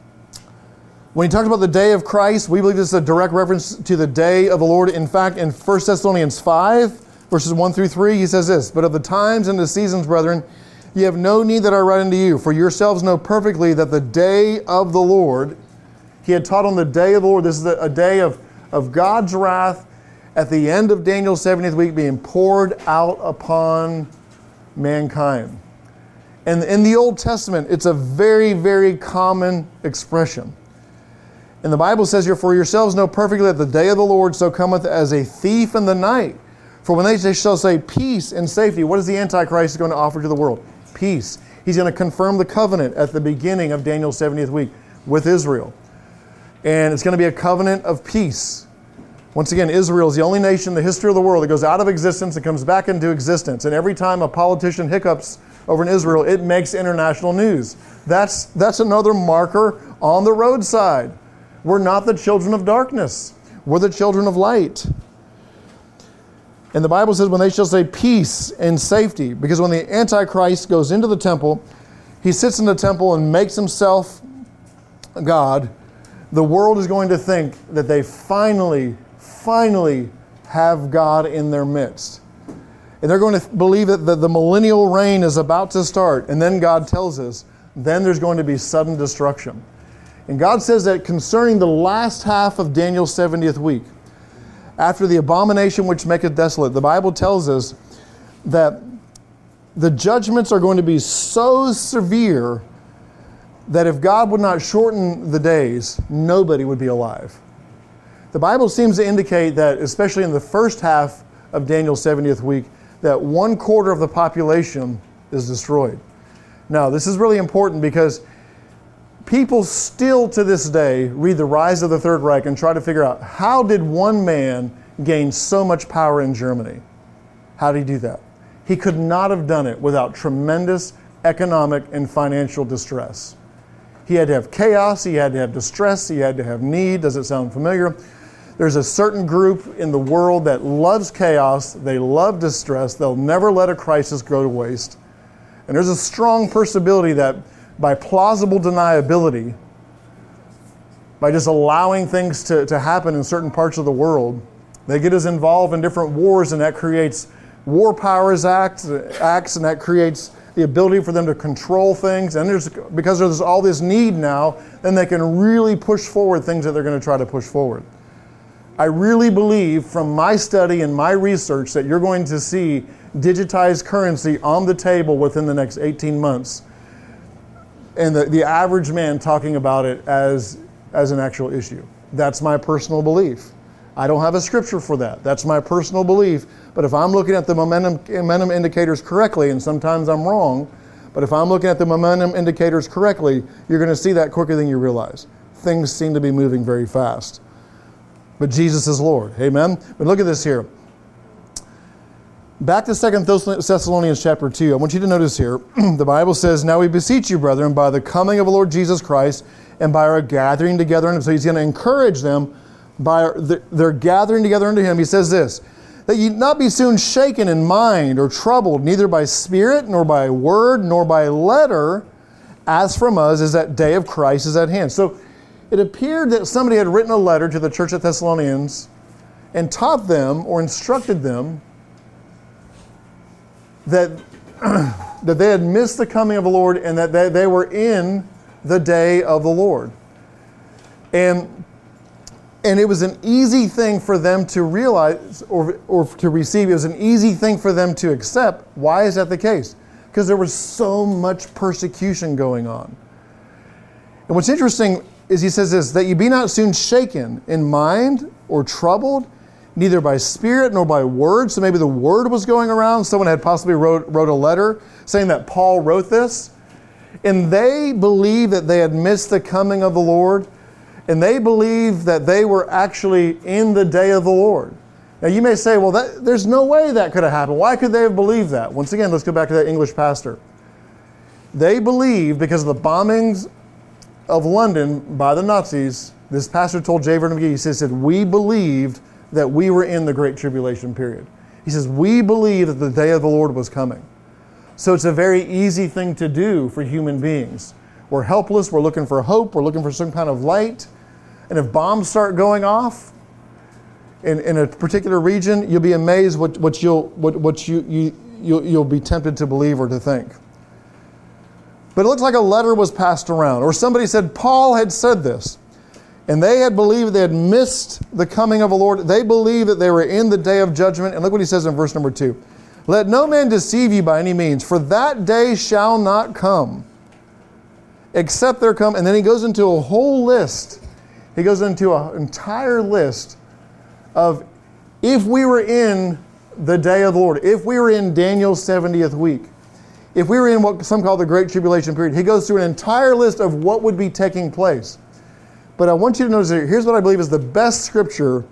when he talks about the day of Christ, we believe this is a direct reference to the day of the Lord. In fact, in First Thessalonians five, verses one through three, he says this, "But of the times and the seasons, brethren, ye have no need that I write unto you, for yourselves know perfectly that the day of the Lord," he had taught on the day of the Lord. This is a day of, of God's wrath at the end of Daniel's seventieth week being poured out upon mankind. And in the Old Testament, it's a very, very common expression. And the Bible says here, "For yourselves know perfectly that the day of the Lord so cometh as a thief in the night. For when they shall say peace and safety," what is the Antichrist going to offer to the world? Peace. He's going to confirm the covenant at the beginning of Daniel's seventieth week with Israel. And it's going to be a covenant of peace. Once again, Israel is the only nation in the history of the world that goes out of existence and comes back into existence. And every time a politician hiccups over in Israel, it makes international news. That's, that's another marker on the roadside. We're not the children of darkness. We're the children of light. And the Bible says, when they shall say peace and safety, because when the Antichrist goes into the temple, he sits in the temple and makes himself God, the world is going to think that they finally, finally have God in their midst. And they're going to believe that the, the millennial reign is about to start. And then God tells us, then there's going to be sudden destruction. And God says that concerning the last half of Daniel's seventieth week, after the abomination which maketh desolate, the Bible tells us that the judgments are going to be so severe that if God would not shorten the days, nobody would be alive. The Bible seems to indicate that, especially in the first half of Daniel's seventieth week, that one quarter of the population is destroyed. Now, this is really important because people still to this day read the rise of the Third Reich and try to figure out, how did one man gain so much power in Germany? How did he do that? He could not have done it without tremendous economic and financial distress. He had to have chaos, he had to have distress, he had to have need. Does it sound familiar? There's a certain group in the world that loves chaos, they love distress, they'll never let a crisis go to waste. And there's a strong possibility that by plausible deniability, by just allowing things to, to happen in certain parts of the world, they get us involved in different wars, and that creates war powers acts, acts and that creates the ability for them to control things. And there's, because there's all this need now, then they can really push forward things that they're going to try to push forward. I really believe from my study and my research that you're going to see digitized currency on the table within the next eighteen months. And the, the average man talking about it as, as an actual issue. That's my personal belief. I don't have a scripture for that. That's my personal belief. But if I'm looking at the momentum, momentum indicators correctly, and sometimes I'm wrong, but if I'm looking at the momentum indicators correctly, you're going to see that quicker than you realize. Things seem to be moving very fast. But Jesus is Lord. Amen? But look at this here. Back to Second Thessalonians chapter two. I want you to notice here, the Bible says, now we beseech you, brethren, by the coming of the Lord Jesus Christ, and by our gathering together. And so he's going to encourage them by our, their gathering together unto him. He says this, that ye not be soon shaken in mind or troubled, neither by spirit, nor by word, nor by letter, as from us, as that day of Christ is at hand. So it appeared that somebody had written a letter to the church at Thessalonians and taught them or instructed them that, that they had missed the coming of the Lord, and that they, they were in the day of the Lord. And, and it was an easy thing for them to realize or, or to receive. It was an easy thing for them to accept. Why is that the case? Because there was so much persecution going on. And what's interesting is he says this, that ye be not soon shaken in mind or troubled, neither by spirit nor by word. So maybe the word was going around. Someone had possibly wrote, wrote a letter saying that Paul wrote this. And they believed that they had missed the coming of the Lord. And they believed that they were actually in the day of the Lord. Now you may say, well, that, there's no way that could have happened. Why could they have believed that? Once again, let's go back to that English pastor. They believed because of the bombings of London by the Nazis. This pastor told J. Vernon McGee, he said, we believed that we were in the Great Tribulation period. He says, we believe that the day of the Lord was coming. So it's a very easy thing to do for human beings. We're helpless, we're looking for hope, we're looking for some kind of light. And if bombs start going off in, in a particular region, you'll be amazed what, what, you'll, what, what you, you, you'll, you'll be tempted to believe or to think. But it looks like a letter was passed around, or somebody said, Paul had said this. And they had believed they had missed the coming of the Lord. They believed that they were in the day of judgment. And look what he says in verse number two. Let no man deceive you by any means, for that day shall not come, except there come. And then he goes into a whole list. He goes into an entire list of if we were in the day of the Lord, if we were in Daniel's seventieth week, if we were in what some call the Great Tribulation period, he goes through an entire list of what would be taking place. But I want you to notice here, here's what I believe is the best scripture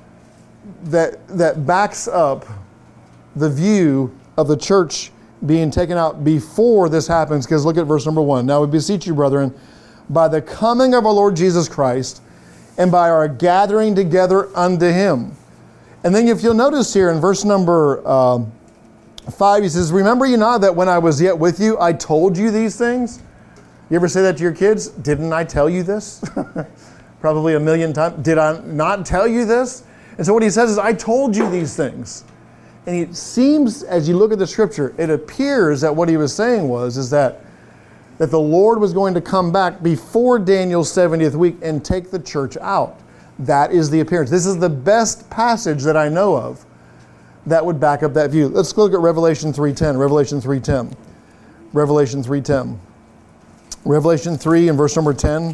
that, that backs up the view of the church being taken out before this happens, because look at verse number one. Now we beseech you, brethren, by the coming of our Lord Jesus Christ, and by our gathering together unto him. And then if you'll notice here in verse number um, five, he says, remember you not that when I was yet with you, I told you these things? You ever say that to your kids? Didn't I tell you this? Probably a million times. Did I not tell you this? And so what he says is, I told you these things. And it seems, as you look at the scripture, it appears that what he was saying was, is that, that the Lord was going to come back before Daniel's seventieth week and take the church out. That is the appearance. This is the best passage that I know of that would back up that view. Let's look at Revelation three ten. Revelation three ten. Revelation three ten. Revelation three and verse number ten.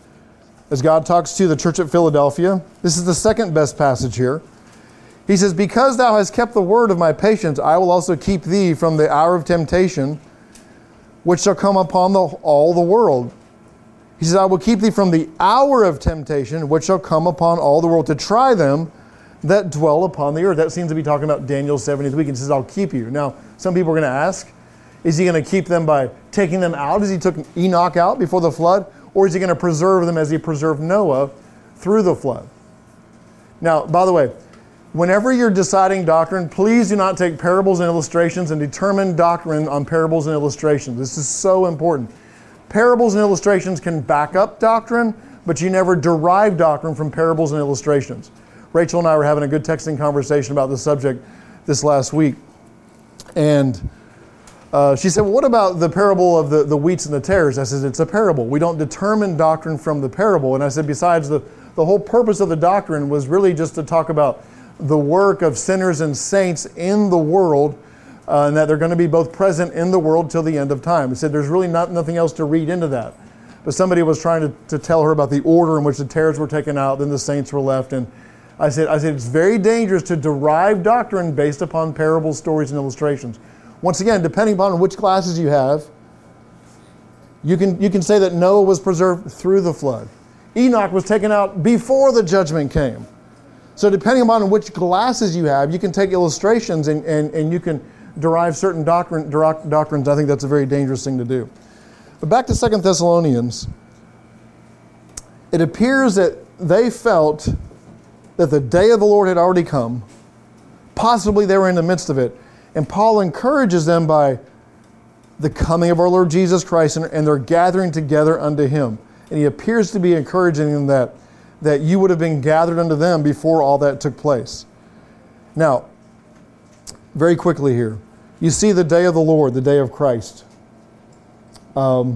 As God talks to the church at Philadelphia, this is the second best passage here. He says, because thou hast kept the word of my patience, I will also keep thee from the hour of temptation, which shall come upon the, all the world. He says, I will keep thee from the hour of temptation, which shall come upon all the world, to try them that dwell upon the earth. That seems to be talking about Daniel's seventieth week. He says, I'll keep you. Now, some people are going to ask, is he going to keep them by taking them out as he took Enoch out before the flood? Or is he going to preserve them as he preserved Noah through the flood? Now, by the way, whenever you're deciding doctrine, please do not take parables and illustrations and determine doctrine on parables and illustrations. This is so important. Parables and illustrations can back up doctrine, but you never derive doctrine from parables and illustrations. Rachel and I were having a good texting conversation about this subject this last week. And uh, she said, well, what about the parable of the, the wheats and the tares? I said, it's a parable. We don't determine doctrine from the parable. And I said, besides, the, the whole purpose of the doctrine was really just to talk about the work of sinners and saints in the world, uh, and that they're going to be both present in the world till the end of time. He said there's really not nothing else to read into that. But somebody was trying to, to tell her about the order in which the tares were taken out, then the saints were left. And I said, I said it's very dangerous to derive doctrine based upon parables, stories, and illustrations. Once again, depending upon which glasses you have, you can, you can say that Noah was preserved through the flood. Enoch was taken out before the judgment came. So depending upon which glasses you have, you can take illustrations and, and, and you can derive certain doctrine, doctrines. I think that's a very dangerous thing to do. But back to Second Thessalonians, it appears that they felt that the day of the Lord had already come. Possibly they were in the midst of it. And Paul encourages them by the coming of our Lord Jesus Christ and, and they're gathering together unto Him. And he appears to be encouraging them that that you would have been gathered unto them before all that took place. Now, very quickly here, you see the day of the Lord, the day of Christ. Um,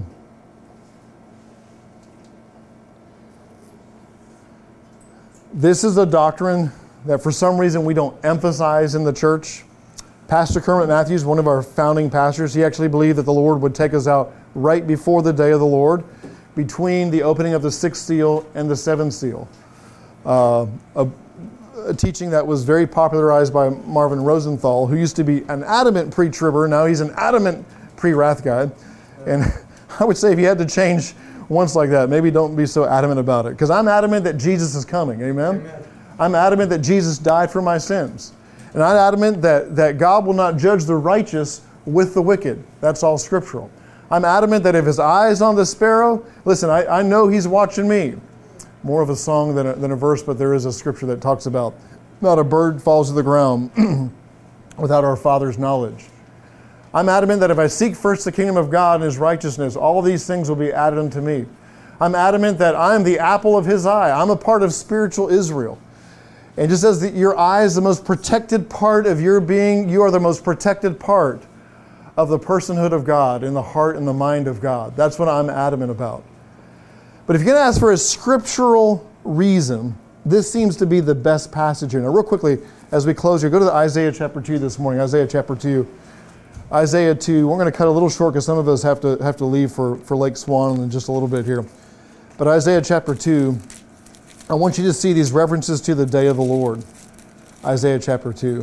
this is a doctrine that for some reason we don't emphasize in the church. Pastor Kermit Matthews, one of our founding pastors, he actually believed that the Lord would take us out right before the day of the Lord, between the opening of the sixth seal and the seventh seal. Uh, a, a teaching that was very popularized by Marvin Rosenthal, who used to be an adamant pre-tribber. Now he's an adamant pre-wrath guy. And I would say if you had to change once like that, maybe don't be so adamant about it. Because I'm adamant that Jesus is coming. Amen? Amen? I'm adamant that Jesus died for my sins. And I'm adamant that, that God will not judge the righteous with the wicked. That's all scriptural. I'm adamant that if his eye is on the sparrow, listen, I, I know he's watching me. More of a song than a, than a verse, but there is a scripture that talks about not a bird falls to the ground without our Father's knowledge. I'm adamant that if I seek first the kingdom of God and His righteousness, all these things will be added unto me. I'm adamant that I'm the apple of His eye. I'm a part of spiritual Israel. And just as the, your eye is the most protected part of your being, you are the most protected part of the personhood of God in the heart and the mind of God. That's what I'm adamant about. But if you're going to ask for a scriptural reason, this seems to be the best passage here. Now, real quickly, as we close here, go to the Isaiah chapter two this morning. Isaiah chapter two. Isaiah two. We're going to cut a little short because some of us have to have to leave for, for Lake Swan in just a little bit here. But Isaiah chapter two, I want you to see these references to the day of the Lord. Isaiah chapter two.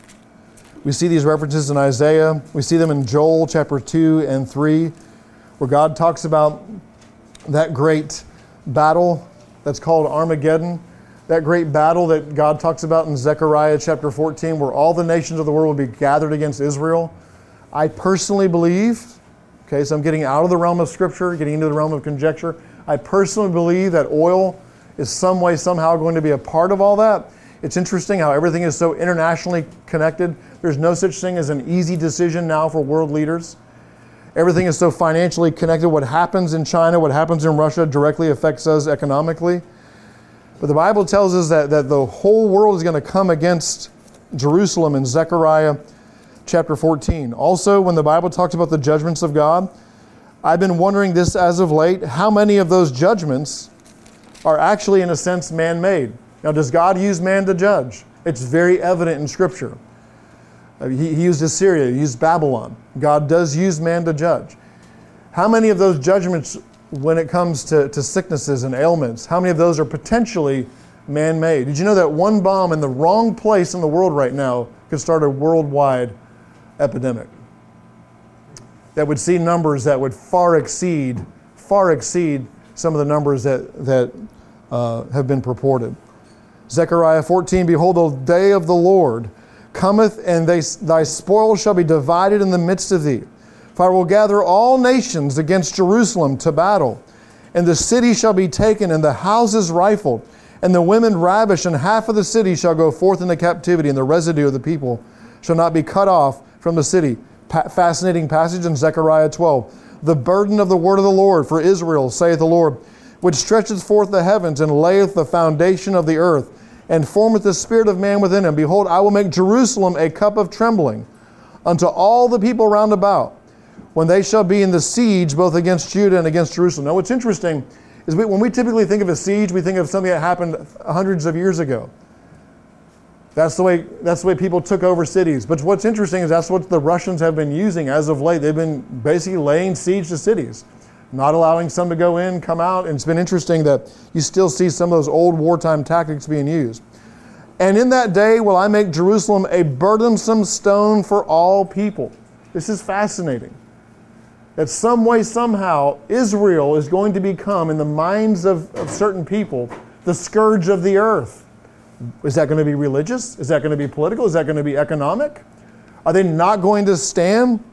We see these references in Isaiah. We see them in Joel chapter two and three, where God talks about that great battle that's called Armageddon. That great battle that God talks about in Zechariah chapter fourteen, where all the nations of the world will be gathered against Israel. I personally believe, okay, so I'm getting out of the realm of Scripture, getting into the realm of conjecture. I personally believe that oil is some way, somehow going to be a part of all that. It's interesting how everything is so internationally connected. There's no such thing as an easy decision now for world leaders. Everything is so financially connected. What happens in China, what happens in Russia directly affects us economically. But the Bible tells us that, that the whole world is going to come against Jerusalem in Zechariah chapter fourteen. Also, when the Bible talks about the judgments of God, I've been wondering this as of late, how many of those judgments are actually, in a sense, man-made? Now, does God use man to judge? It's very evident in Scripture. He, he used Assyria, he used Babylon. God does use man to judge. How many of those judgments, when it comes to, to sicknesses and ailments, how many of those are potentially man-made? Did you know that one bomb in the wrong place in the world right now could start a worldwide epidemic that would see numbers that would far exceed, far exceed some of the numbers that, that uh, have been purported? Zechariah fourteen, behold, the day of the Lord cometh, and they, thy spoil shall be divided in the midst of thee. For I will gather all nations against Jerusalem to battle, and the city shall be taken, and the houses rifled, and the women ravished, and half of the city shall go forth into captivity, and the residue of the people shall not be cut off from the city. Pa- fascinating passage in Zechariah twelve. The burden of the word of the Lord for Israel, saith the Lord, which stretcheth forth the heavens, and layeth the foundation of the earth, and formeth the spirit of man within him. Behold, I will make Jerusalem a cup of trembling unto all the people round about, when they shall be in the siege both against Judah and against Jerusalem. Now what's interesting is we, when we typically think of a siege, we think of something that happened hundreds of years ago. That's the way, that's the way people took over cities. But what's interesting is that's what the Russians have been using as of late. They've been basically laying siege to cities, not allowing some to go in, come out. And it's been interesting that you still see some of those old wartime tactics being used. And in that day will I make Jerusalem a burdensome stone for all people. This is fascinating. That some way, somehow, Israel is going to become, in the minds of, of certain people, the scourge of the earth. Is that going to be religious? Is that going to be political? Is that going to be economic? Are they not going to stand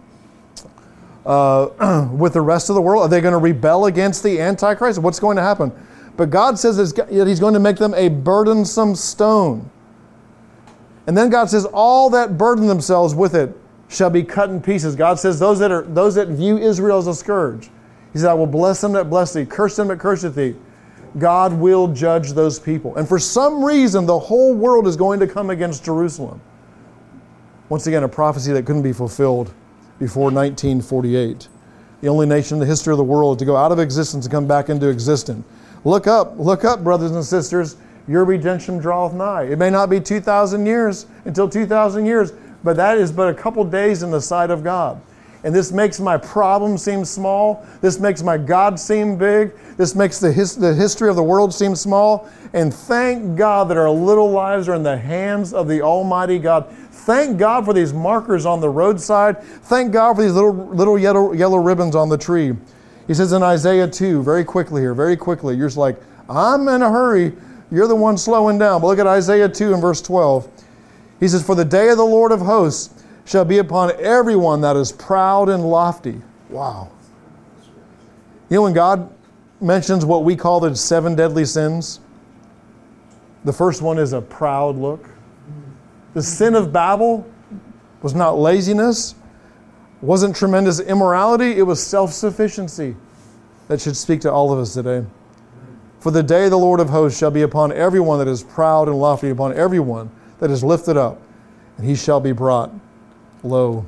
uh, with the rest of the world? Are they going to rebel against the Antichrist? What's going to happen? But God says that He's going to make them a burdensome stone. And then God says, all that burden themselves with it shall be cut in pieces. God says, those that are those that view Israel as a scourge, He said, I will bless them that bless thee, curse them that curseth thee. God will judge those people. And for some reason, the whole world is going to come against Jerusalem. Once again, a prophecy that couldn't be fulfilled before nineteen forty-eight. The only nation in the history of the world to go out of existence and come back into existence. Look up, look up, brothers and sisters. Your redemption draweth nigh. It may not be two thousand years until two thousand years, but that is but a couple days in the sight of God. And this makes my problem seem small. This makes my God seem big. This makes the, his, the history of the world seem small. And thank God that our little lives are in the hands of the Almighty God. Thank God for these markers on the roadside. Thank God for these little, little yellow, yellow ribbons on the tree. He says in Isaiah two, very quickly here, very quickly. You're just like, I'm in a hurry. You're the one slowing down. But look at Isaiah two and verse twelve. He says, for the day of the Lord of hosts shall be upon everyone that is proud and lofty. Wow. You know, when God mentions what we call the seven deadly sins, the first one is a proud look. The sin of Babel was not laziness, wasn't tremendous immorality, it was self-sufficiency. That should speak to all of us today. For the day of the Lord of hosts shall be upon everyone that is proud and lofty, upon everyone that is lifted up, and he shall be brought low.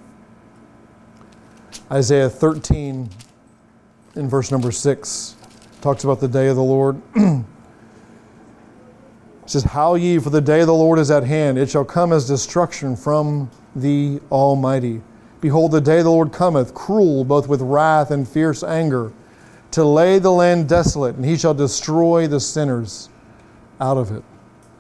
Isaiah thirteen in verse number six talks about the day of the Lord. It says, how ye, for the day of the Lord is at hand. It shall come as destruction from the Almighty. Behold, the day of the Lord cometh, cruel, both with wrath and fierce anger, to lay the land desolate, and he shall destroy the sinners out of it.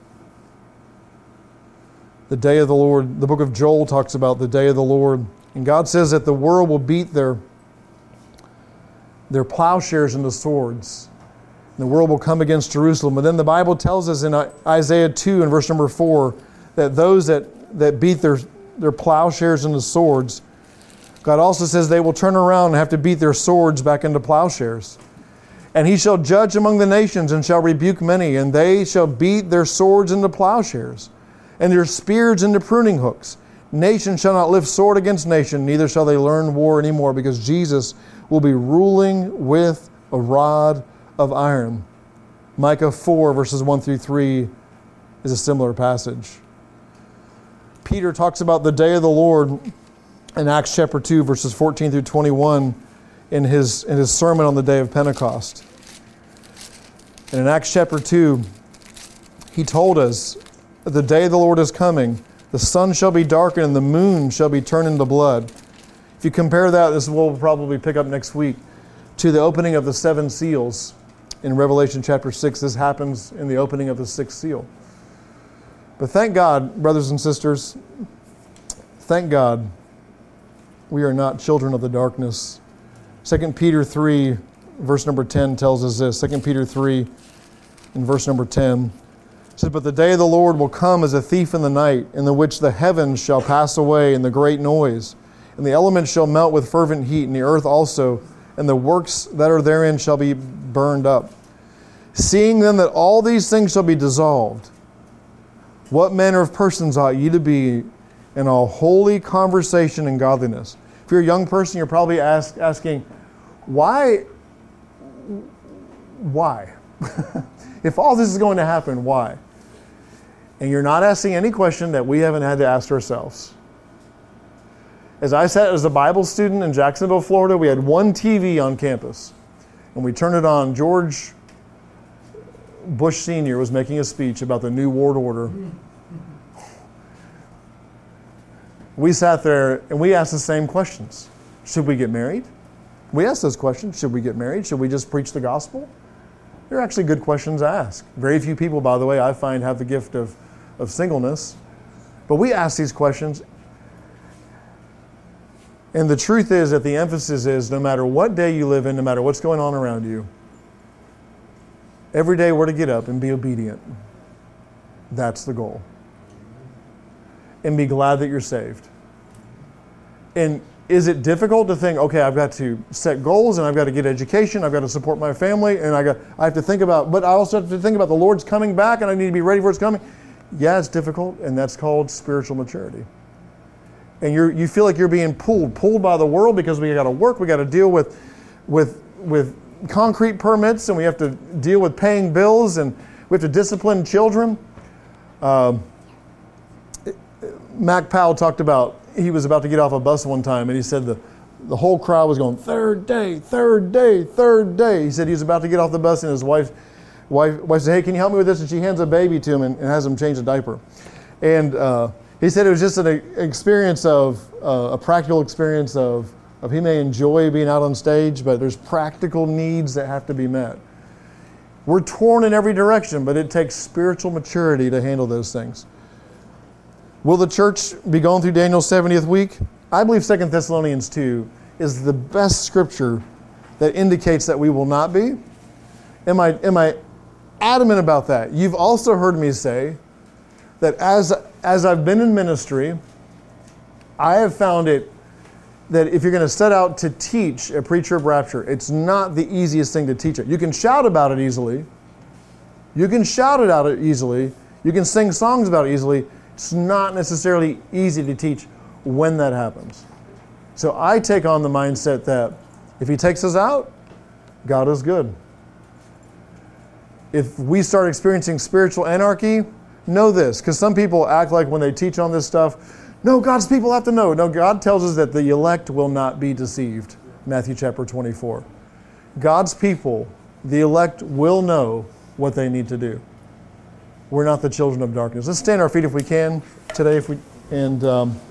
The day of the Lord, the book of Joel talks about the day of the Lord. And God says that the world will beat their, their plowshares into swords. And the world will come against Jerusalem. But then the Bible tells us in Isaiah two and verse number four that those that, that beat their, their plowshares into swords, God also says they will turn around and have to beat their swords back into plowshares. And he shall judge among the nations, and shall rebuke many, and they shall beat their swords into plowshares, and their spears into pruning hooks. Nation shall not lift sword against nation, neither shall they learn war anymore, because Jesus will be ruling with a rod of iron. Micah four, verses one through three is a similar passage. Peter talks about the day of the Lord in Acts chapter two, verses fourteen through twenty-one in his, in his sermon on the day of Pentecost. And in Acts chapter two, he told us, the day of the Lord is coming. The sun shall be darkened and the moon shall be turned into blood. If you compare that, this will probably pick up next week, to the opening of the seven seals in Revelation chapter six. This happens in the opening of the sixth seal. But thank God, brothers and sisters, thank God we are not children of the darkness. Second Peter three, verse number ten tells us this. Second Peter three, in verse number ten. It says, but the day of the Lord will come as a thief in the night, in the which the heavens shall pass away in the great noise, and the elements shall melt with fervent heat, and the earth also, and the works that are therein shall be burned up. Seeing then that all these things shall be dissolved, what manner of persons ought ye to be in all holy conversation and godliness? If you're a young person, you're probably ask, asking, why? Why? If all this is going to happen, why? And you're not asking any question that we haven't had to ask ourselves. As I sat as a Bible student in Jacksonville, Florida, we had one T V on campus. And we turned it on. George Bush Senior was making a speech about the New World Order. We sat there and we asked the same questions. Should we get married? We asked those questions. Should we get married? Should we just preach the gospel? They're actually good questions to ask. Very few people, by the way, I find have the gift of, of singleness. But we ask these questions. And the truth is that the emphasis is no matter what day you live in, no matter what's going on around you, every day we're to get up and be obedient. That's the goal. And be glad that you're saved. And is it difficult to think, okay, I've got to set goals and I've got to get education, I've got to support my family, and I got I have to think about, but I also have to think about the Lord's coming back and I need to be ready for His coming. Yeah, it's difficult, and that's called spiritual maturity. And you you feel like you're being pulled, pulled by the world because we got to work, we got to deal with, with, with concrete permits, and we have to deal with paying bills, and we have to discipline children. Um, Mac Powell talked about, he was about to get off a bus one time, and he said the, the whole crowd was going, third day, third day, third day. He said he was about to get off the bus, and his wife wife, wife said, hey, can you help me with this? And she hands a baby to him and, and has him change a diaper. And uh, he said it was just an experience of, uh, a practical experience of, of he may enjoy being out on stage, but there's practical needs that have to be met. We're torn in every direction, but it takes spiritual maturity to handle those things. Will the church be going through Daniel's seventieth week? I believe Second Thessalonians two is the best scripture that indicates that we will not be. Am I, am I adamant about that? You've also heard me say that as, as I've been in ministry, I have found it that if you're going to set out to teach a preacher of rapture, it's not the easiest thing to teach it. You can shout about it easily. You can shout it out easily. You can sing songs about it easily. It's not necessarily easy to teach when that happens. So I take on the mindset that if He takes us out, God is good. If we start experiencing spiritual anarchy, know this, because some people act like when they teach on this stuff, no, God's people have to know. No, God tells us that the elect will not be deceived. Matthew chapter twenty-four. God's people, the elect, will know what they need to do. We're not the children of darkness. Let's stand on our feet if we can today, if we and. Um,